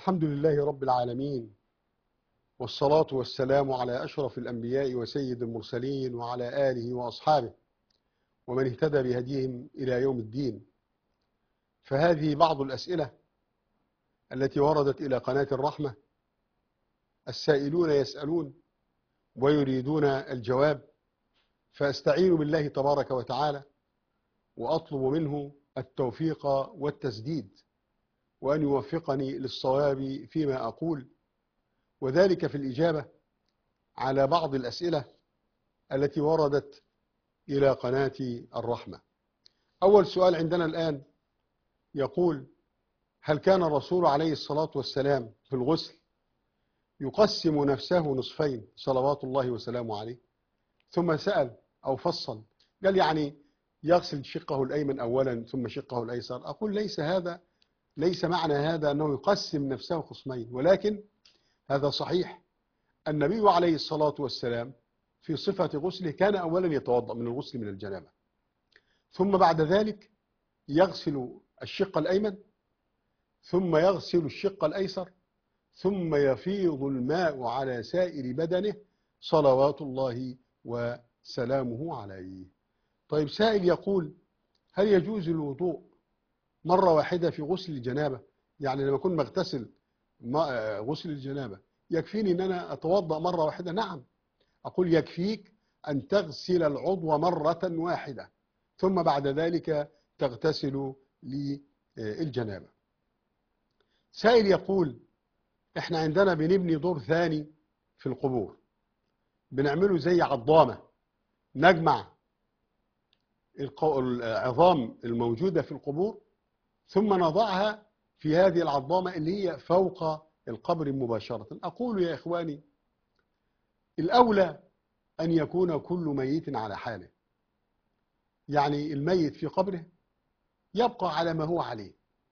الحمد لله رب العالمين، والصلاة والسلام على أشرف الأنبياء وسيد المرسلين وعلى آله وأصحابه ومن اهتدى بهديهم إلى يوم الدين. فهذه بعض الأسئلة التي وردت إلى قناة الرحمة. السائلون يسألون ويريدون الجواب، فأستعين بالله تبارك وتعالى وأطلب منه التوفيق والتسديد، وأن يوفقني للصواب فيما أقول، وذلك في الإجابة على بعض الأسئلة التي وردت إلى قناة الرحمة. أول سؤال عندنا الآن يقول: هل كان الرسول عليه الصلاة والسلام في الغسل يقسم نفسه نصفين صلوات الله وسلامه عليه؟ ثم سأل أو فصل، قال يعني يغسل شقه الأيمن أولا ثم شقه الأيسر. أقول ليس معنى هذا أنه يقسم نفسه قسمين، ولكن هذا صحيح. النبي عليه الصلاة والسلام في صفة غسله كان أولا يتوضأ من الغسل من الجنابة، ثم بعد ذلك يغسل الشق الأيمن، ثم يغسل الشق الأيسر، ثم يفيض الماء على سائر بدنه صلوات الله وسلامه عليه. طيب، سائل يقول: هل يجوز الوضوء مرة واحدة في غسل الجنابة؟ يعني لما أكون مغتسل غسل الجنابة يكفيني أن أنا أتوضأ مرة واحدة؟ نعم. أقول: يكفيك أن تغسل العضو مرة واحدة ثم بعد ذلك تغتسل للجنابة. سائل يقول: احنا عندنا بنبني دور ثاني في القبور، بنعمله زي عظامة، نجمع العظام الموجودة في القبور ثم نضعها في هذه العظامة اللي هي فوق القبر مباشرة. أقول يا إخواني، الأولى أن يكون كل ميت على حاله، يعني الميت في قبره يبقى على ما هو عليه،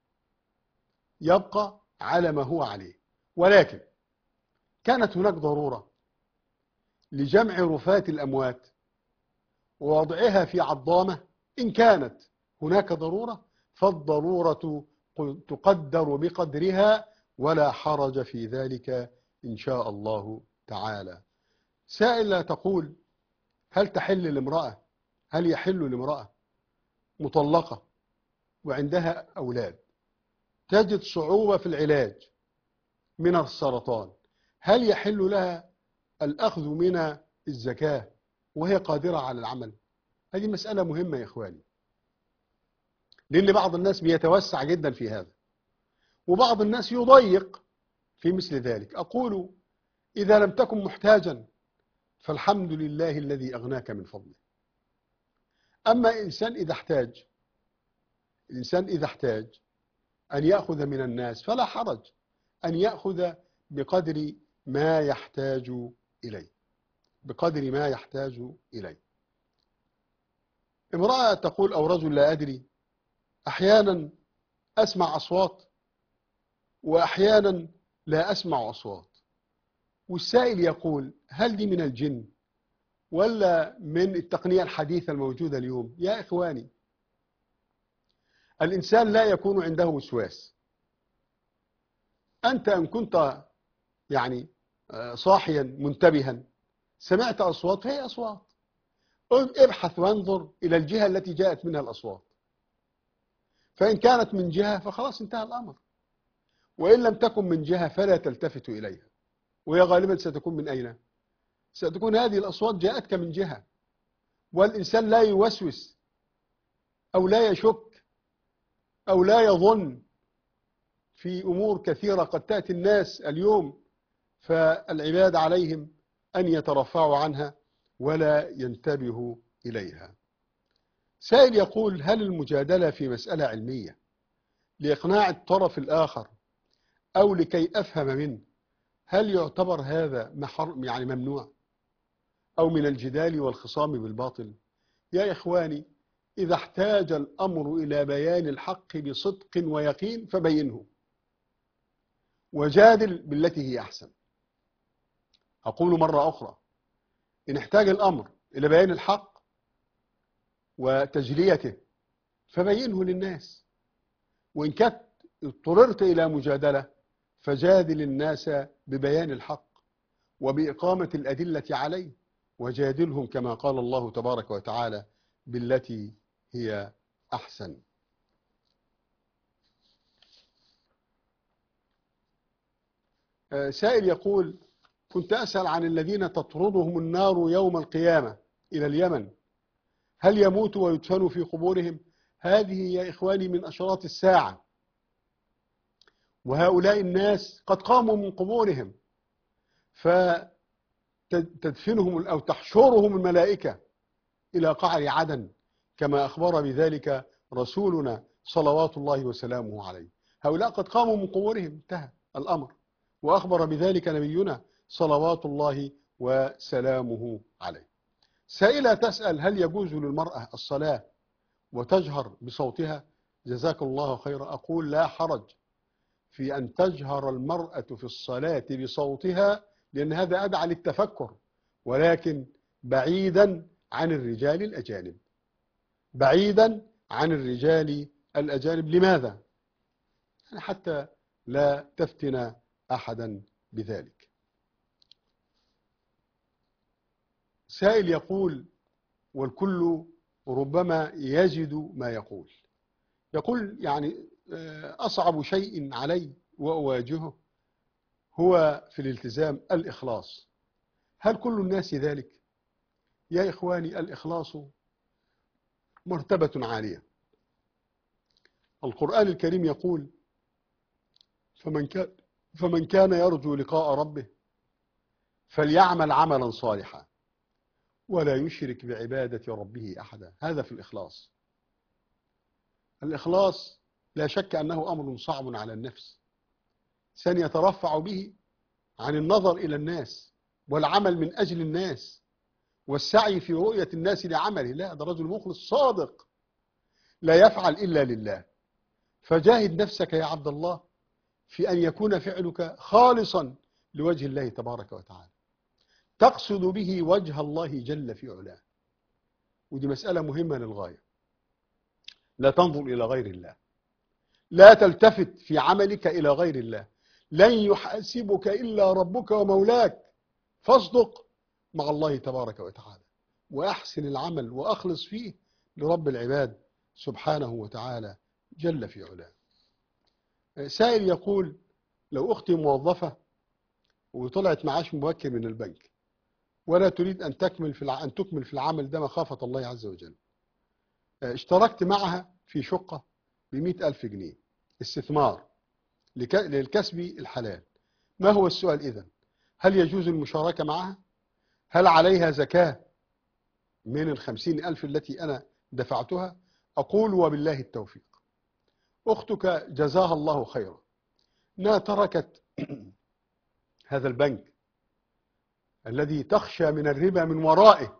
يبقى على ما هو عليه. ولكن كانت هناك ضرورة لجمع رفات الأموات ووضعها في عظامة. إن كانت هناك ضرورة فالضرورة تقدر بقدرها ولا حرج في ذلك إن شاء الله تعالى. سائلة تقول: هل يحل لامرأة مطلقة وعندها أولاد تجد صعوبة في العلاج من السرطان، هل يحل لها الأخذ من الزكاة وهي قادرة على العمل؟ هذه مسألة مهمة يا إخواني، لأن بعض الناس بيتوسع جدا في هذا وبعض الناس يضيق في مثل ذلك. أقول: إذا لم تكن محتاجا فالحمد لله الذي أغناك من فضله. أما الإنسان إذا احتاج أن يأخذ من الناس فلا حرج أن يأخذ بقدر ما يحتاج إليه. امرأة تقول أو رجل: لا أدري، أحيانا أسمع أصوات وأحيانا لا أسمع أصوات. والسائل يقول: هل دي من الجن ولا من التقنية الحديثة الموجودة اليوم؟ يا إخواني، الإنسان لا يكون عنده وسواس. أنت إن كنت يعني صاحيا منتبها سمعت أصوات، هي أصوات، ابحث وانظر إلى الجهة التي جاءت منها الأصوات، فإن كانت من جهة فخلاص انتهى الأمر، وإن لم تكن من جهة فلا تلتفت إليها. وهي غالبا ستكون من أين؟ ستكون هذه الأصوات جاءتك من جهة، والإنسان لا يوسوس أو لا يشك أو لا يظن في أمور كثيرة قد تأتي الناس اليوم، فالعباد عليهم أن يترفعوا عنها ولا ينتبهوا إليها. سائل يقول: هل المجادلة في مسألة علمية لإقناع الطرف الآخر أو لكي أفهم منه، هل يعتبر هذا يعني ممنوع أو من الجدال والخصام بالباطل؟ يا إخواني، إذا احتاج الأمر إلى بيان الحق بصدق ويقين فبينه وجادل بالتي هي أحسن. أقول مرة أخرى: إن احتاج الأمر إلى بيان الحق وتجليته فبينه للناس، وإن كنت اضطررت إلى مجادلة فجادل الناس ببيان الحق وبإقامة الأدلة عليه، وجادلهم كما قال الله تبارك وتعالى بالتي هي أحسن. سائل يقول: كنت أسأل عن الذين تطردهم النار يوم القيامة إلى اليمن، هل يموتوا ويدفنوا في قبورهم؟ هذه يا إخواني من أشراط الساعة، وهؤلاء الناس قد قاموا من قبورهم، فتدفنهم أو تحشرهم الملائكة إلى قعر عدن كما أخبر بذلك رسولنا صلوات الله وسلامه عليه. هؤلاء قد قاموا من قبورهم، انتهى الأمر، وأخبر بذلك نبينا صلوات الله وسلامه عليه. سائلة تسأل: هل يجوز للمرأة الصلاة وتجهر بصوتها؟ جزاك الله خيرا. أقول: لا حرج في أن تجهر المرأة في الصلاة بصوتها، لأن هذا أدعى للتفكر، ولكن بعيدا عن الرجال الأجانب، بعيدا عن الرجال الأجانب. لماذا؟ حتى لا تفتن أحدا بذلك. سائل يقول، والكل ربما يجد ما يقول، يعني أصعب شيء علي وأواجهه هو في الالتزام الإخلاص. هل كل الناس ذلك؟ يا إخواني، الإخلاص مرتبة عالية. القرآن الكريم يقول: فمن كان يرجو لقاء ربه فليعمل عملا صالحا ولا يشرك بعبادة ربه أحدا. هذا في الإخلاص. الإخلاص لا شك أنه أمر صعب على النفس، سيترفع به عن النظر إلى الناس والعمل من أجل الناس والسعي في رؤية الناس لعمله. لا، ده رجل مخلص صادق لا يفعل إلا لله. فجاهد نفسك يا عبد الله في أن يكون فعلك خالصا لوجه الله تبارك وتعالى، تقصد به وجه الله جل في علاه. ودي مسألة مهمة للغاية. لا تنظر إلى غير الله، لا تلتفت في عملك إلى غير الله. لن يحاسبك إلا ربك ومولاك، فاصدق مع الله تبارك وتعالى وأحسن العمل وأخلص فيه لرب العباد سبحانه وتعالى جل في علاه. سائل يقول: لو أختي موظفة وطلعت معاش مبكر من البنك ولا تريد أن تكمل في العمل ده مخافة الله عز وجل، اشتركت معها في شقة ب100,000 جنيه استثمار للكسب الحلال، ما هو السؤال إذن؟ هل يجوز المشاركة معها؟ هل عليها زكاة من 50,000 التي أنا دفعتها؟ أقول: وبالله التوفيق. أختك جزاها الله خيرا أنها تركت هذا البنك الذي تخشى من الربا من ورائه،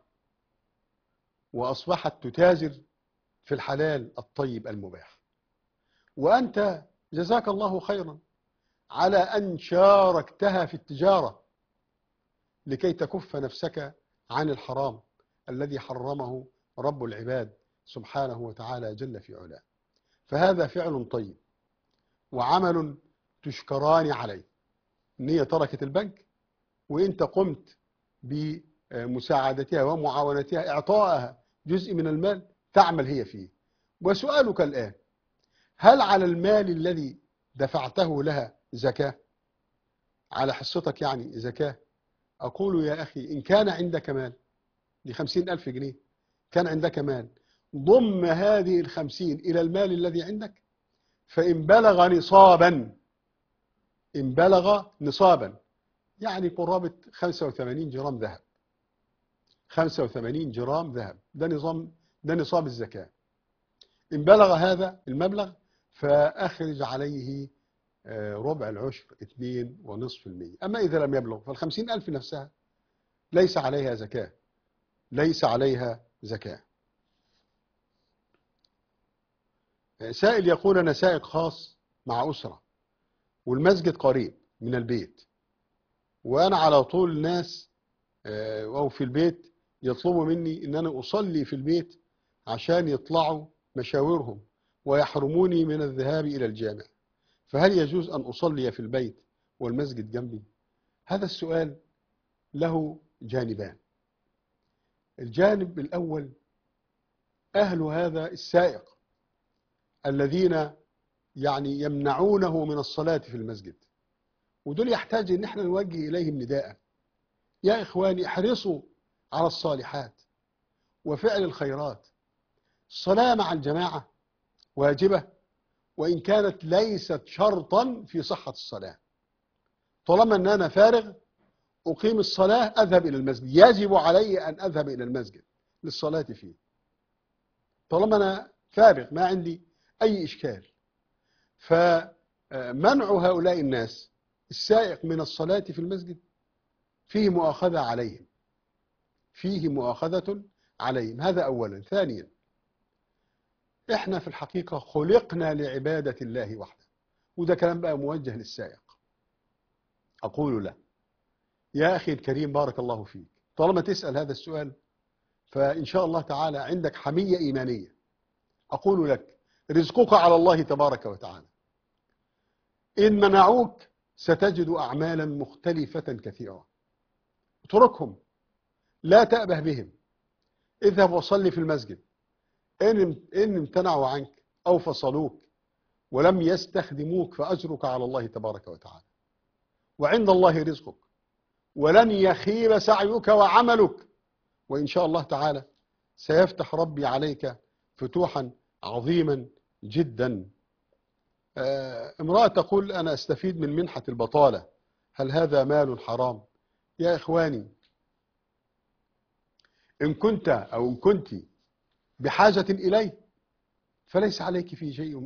وأصبحت تتاجر في الحلال الطيب المباح. وأنت جزاك الله خيرا على أن شاركتها في التجارة لكي تكف نفسك عن الحرام الذي حرمه رب العباد سبحانه وتعالى جل في علاه. فهذا فعل طيب وعمل تشكران عليه، إن هي تركت البنك وإنت قمت بمساعدتها ومعاونتها، إعطائها جزء من المال تعمل هي فيه. وسؤالك الآن: هل على المال الذي دفعته لها زكاة؟ على حصتك يعني زكاة؟ أقول: يا أخي، إن كان عندك مال ل50,000 جنيه، كان عندك مال، ضم هذه 50 إلى المال الذي عندك، فإن بلغ نصابا، إن بلغ نصابا يعني قرابة 85 جرام ذهب، 85 جرام ذهب، ده نصاب الزكاة. إن بلغ هذا المبلغ فأخرج عليه ربع العشر 2.5%. أما إذا لم يبلغ فال50,000 نفسها ليس عليها زكاة، ليس عليها زكاة. سائل يقول: أنا سائق خاص مع أسرة والمسجد قريب من البيت، وأنا على طول ناس أو في البيت يطلبوا مني أن أنا أصلي في البيت عشان يطلعوا مشاورهم ويحرموني من الذهاب إلى الجامع، فهل يجوز أن أصلي في البيت والمسجد جنبي؟ هذا السؤال له جانبان. الجانب الأول أهل هذا السائق الذين يعني يمنعونه من الصلاة في المسجد، ودول يحتاج ان احنا نوجه اليهم نداء: يا اخواني احرصوا على الصالحات وفعل الخيرات. الصلاة مع الجماعة واجبة، وإن كانت ليست شرطا في صحة الصلاة. طالما أن أنا فارغ أقيم الصلاة أذهب إلى المسجد، يجب علي أن أذهب إلى المسجد للصلاة فيه. طالما أنا فارغ ما عندي أي إشكال. فمنع هؤلاء الناس السائق من الصلاة في المسجد فيه مؤاخذة عليهم، فيه مؤاخذة عليهم. هذا أولا. ثانيا، إحنا في الحقيقة خلقنا لعبادة الله وحده، وده كلام بقى موجه للسائق. أقول له: يا أخي الكريم بارك الله فيك، طالما تسأل هذا السؤال فإن شاء الله تعالى عندك حمية إيمانية. أقول لك: رزقك على الله تبارك وتعالى. إن منعوك ستجد أعمالا مختلفة كثيرة. اتركهم، لا تأبه بهم، اذهب وصلي في المسجد. إن امتنعوا عنك أو فصلوك ولم يستخدموك فأجرك على الله تبارك وتعالى، وعند الله رزقك، ولن يخيب سعيك وعملك، وإن شاء الله تعالى سيفتح ربي عليك فتوحا عظيما جدا. امرأة تقول: أنا أستفيد من منحة البطالة، هل هذا مال حرام؟ يا إخواني، إن كنت أو إن كنت بحاجة إليه فليس عليك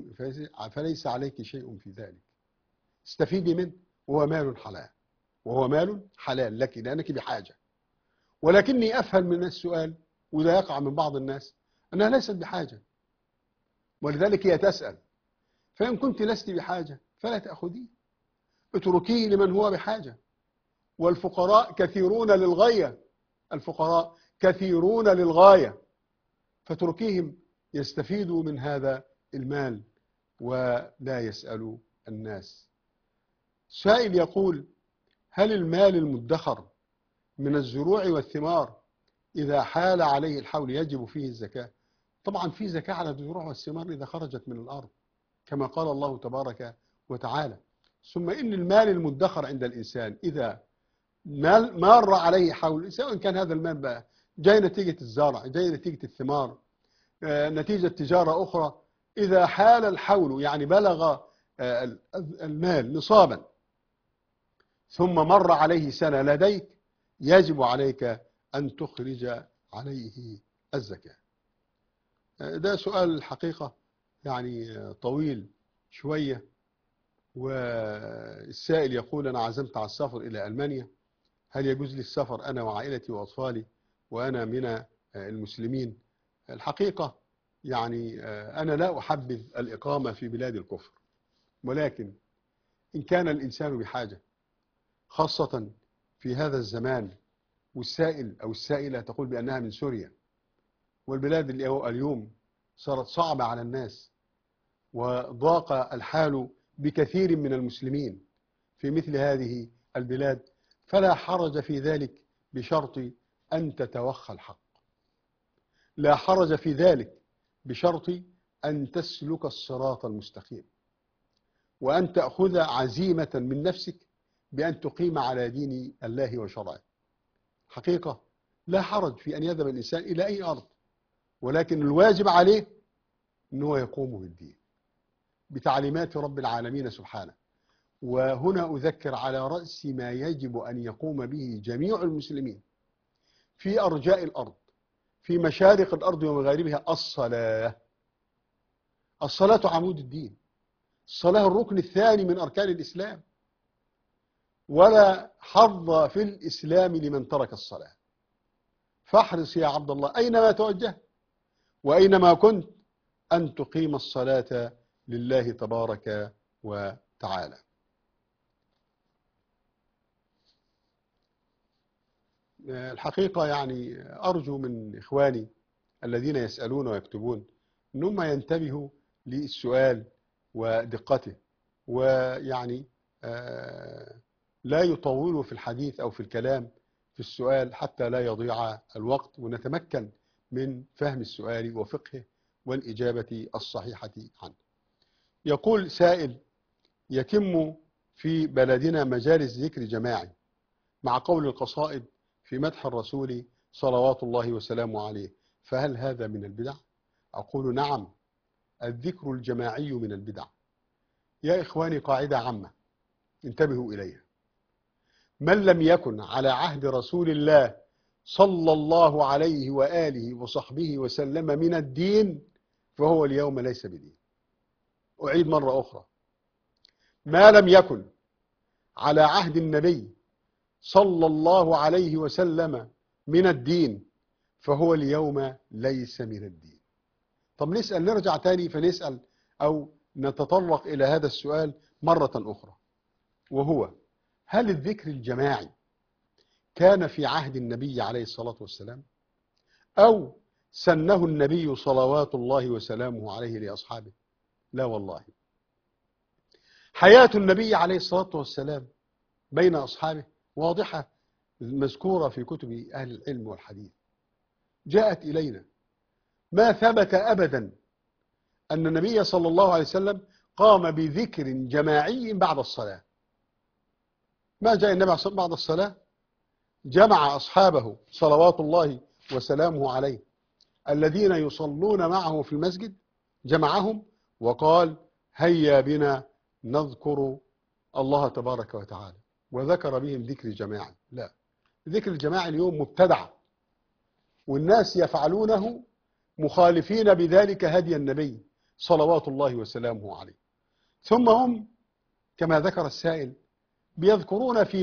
شيء في ذلك. استفيدي منه، وهو مال حلال، وهو مال حلال لك لأنك بحاجة. ولكني أفهم من السؤال، وده يقع من بعض الناس، أنها ليست بحاجة، ولذلك هي تسأل. فإن كنت لست بحاجة فلا تأخذيه، اتركيه لمن هو بحاجة. والفقراء كثيرون للغاية، الفقراء كثيرون للغاية، فتركيهم يستفيدوا من هذا المال ولا يسألوا الناس. سائل يقول: هل المال المدخر من الزروع والثمار إذا حال عليه الحول يجب فيه الزكاة؟ طبعا في زكاة على الزروع والثمار إذا خرجت من الأرض كما قال الله تبارك وتعالى. ثم إن المال المدخر عند الإنسان إذا مر عليه حول، سواء كان هذا المال بقى جاي نتيجة الزرع، جاي نتيجة الثمار، نتيجة تجارة أخرى، إذا حال الحول يعني بلغ المال نصابا ثم مر عليه سنة لديك، يجب عليك أن تخرج عليه الزكاة. ده سؤال الحقيقة يعني طويل شوية. والسائل يقول: أنا عزمت على السفر إلى ألمانيا، هل يجوز لي السفر أنا وعائلتي وأطفالي وأنا من المسلمين؟ الحقيقة يعني أنا لا أحبذ الإقامة في بلاد الكفر، ولكن إن كان الإنسان بحاجة، خاصة في هذا الزمان، والسائل أو السائلة تقول بأنها من سوريا، والبلاد اليوم صارت صعبة على الناس، وضاق الحال بكثير من المسلمين في مثل هذه البلاد، فلا حرج في ذلك بشرط أن تتوخى الحق، لا حرج في ذلك بشرط أن تسلك الصراط المستقيم، وأن تأخذ عزيمة من نفسك بأن تقيم على دين الله وشرعه. حقيقة لا حرج في أن يذهب الإنسان إلى أي أرض، ولكن الواجب عليه أنه يقوم بالدين بتعليمات رب العالمين سبحانه. وهنا أذكر على رأس ما يجب أن يقوم به جميع المسلمين في أرجاء الأرض، في مشارق الأرض ومغاربها: الصلاة. الصلاة عمود الدين، الصلاة الركن الثاني من أركان الإسلام، ولا حظ في الإسلام لمن ترك الصلاة. فاحرص يا عبد الله أينما توجهت وأينما كنت أن تقيم الصلاة لله تبارك وتعالى. الحقيقة يعني أرجو من إخواني الذين يسألون ويكتبون أنهم ينتبهوا للسؤال ودقته، ويعني لا يطولوا في الحديث أو في الكلام في السؤال حتى لا يضيع الوقت، ونتمكن من فهم السؤال وفقهه والإجابة الصحيحة عنه. يقول سائل: يتم في بلدنا مجالس ذكر جماعي مع قول القصائد في مدح الرسول صلوات الله وسلامه عليه، فهل هذا من البدع؟ أقول نعم، الذكر الجماعي من البدع. يا إخواني، قاعدة عامة انتبهوا إليها: من لم يكن على عهد رسول الله صلى الله عليه وآله وصحبه وسلم من الدين فهو اليوم ليس بدين. أعيد مرة أخرى: ما لم يكن على عهد النبي صلى الله عليه وسلم من الدين فهو اليوم ليس من الدين. طب نرجع تاني فنسأل أو نتطرق إلى هذا السؤال مرة أخرى، وهو: هل الذكر الجماعي كان في عهد النبي عليه الصلاة والسلام أو سنه النبي صلوات الله وسلامه عليه لأصحابه؟ لا والله. حياة النبي عليه الصلاة والسلام بين أصحابه واضحة مذكورة في كتب أهل العلم والحديث، جاءت إلينا. ما ثبت أبدا أن النبي صلى الله عليه وسلم قام بذكر جماعي بعد الصلاة. ما جاء النبي بعد الصلاة جمع أصحابه صلوات الله وسلامه عليه الذين يصلون معه في المسجد، جمعهم وقال: هيا بنا نذكر الله تبارك وتعالى، وذكر بهم ذكر جماعي. لا، ذكر الجماعي اليوم مبتدع، والناس يفعلونه مخالفين بذلك هدي النبي صلوات الله وسلامه عليه. ثم هم كما ذكر السائل بيذكرون في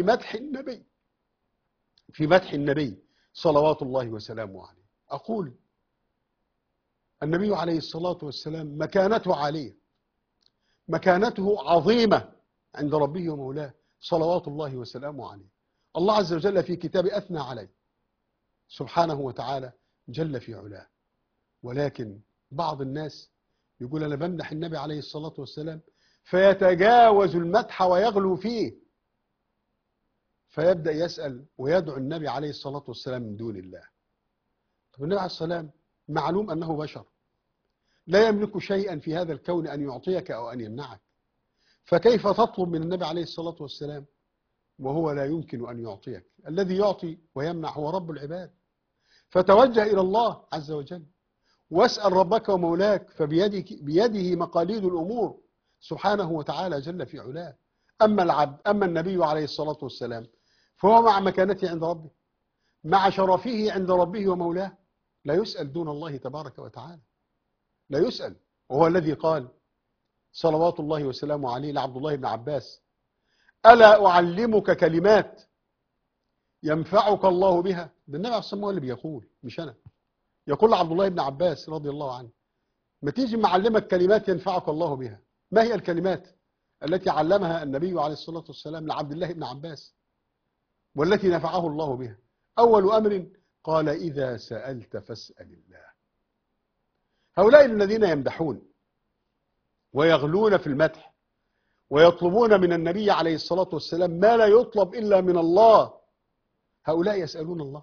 مدح النبي صلوات الله وسلامه عليه. أقول: النبي عليه الصلاة والسلام مكانته عالية، مكانته عظيمة عند ربه ومولاه صلوات الله وسلامه عليه. الله عز وجل في كتابه أثنى عليه سبحانه وتعالى جل في علاه، ولكن بعض الناس يقول: أنا بمدح النبي عليه الصلاة والسلام، فيتجاوز المدح ويغلو فيه، فيبدأ يسأل ويدعو النبي عليه الصلاة والسلام من دون الله. طب النبي عليه الصلاة والسلام معلوم أنه بشر لا يملك شيئا في هذا الكون أن يعطيك أو أن يمنعك، فكيف تطلب من النبي عليه الصلاة والسلام وهو لا يمكن أن يعطيك؟ الذي يعطي ويمنع هو رب العباد. فتوجه إلى الله عز وجل واسأل ربك ومولاك، بيده مقاليد الأمور سبحانه وتعالى جل في علاه. أما النبي عليه الصلاة والسلام فهو مع مكانته عند ربه، مع شرفه عند ربه ومولاه، لا يسأل دون الله تبارك وتعالى، لا يسأل. وهو الذي قال صلوات الله وسلامه عليه لعبد الله بن عباس: ألا أعلمك كلمات ينفعك الله بها؟ ده النبي عليه الصلاة والسلام هو اللي بيقول، مش أنا. يقول لعبد الله بن عباس رضي الله عنه: ما تيجي معلمك كلمات ينفعك الله بها. ما هي الكلمات التي علمها النبي عليه الصلاة والسلام لعبد الله بن عباس والتي نفعه الله بها؟ أول أمر قال: إذا سألت فاسأل الله. هؤلاء الذين يمدحون ويغلون في المدح ويطلبون من النبي عليه الصلاة والسلام ما لا يطلب إلا من الله، هؤلاء يسألون الله؟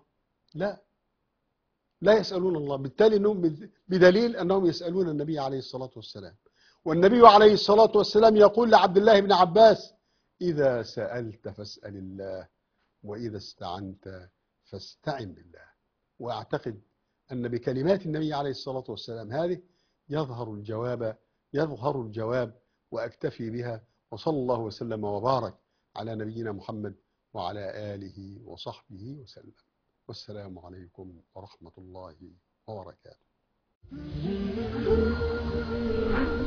لا يسألون الله. بالتالي أنهم بدليل أنهم يسألون النبي عليه الصلاة والسلام. والنبي عليه الصلاة والسلام يقول لعبد الله بن عباس: إذا سألت فاسأل الله، وإذا استعنت فاستعن بالله. وأعتقد أن بكلمات النبي عليه الصلاة والسلام هذه يظهر الجواب وأكتفي بها. وصلى الله وسلم وبارك على نبينا محمد وعلى آله وصحبه وسلم. والسلام عليكم ورحمة الله وبركاته.